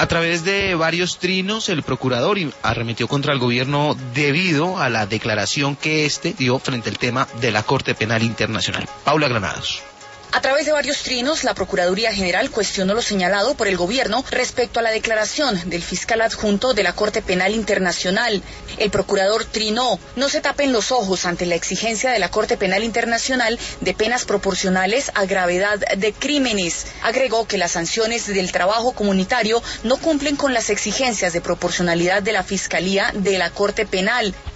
A través de varios trinos, el procurador arremetió contra el gobierno debido a la declaración que éste dio frente al tema de la Corte Penal Internacional. Paula Granados. A través de varios trinos, la Procuraduría General cuestionó lo señalado por el gobierno respecto a la declaración del fiscal adjunto de la Corte Penal Internacional. El procurador trinó: no se tapen los ojos ante la exigencia de la Corte Penal Internacional de penas proporcionales a gravedad de crímenes. Agregó que las sanciones del trabajo comunitario no cumplen con las exigencias de proporcionalidad de la Fiscalía de la Corte Penal.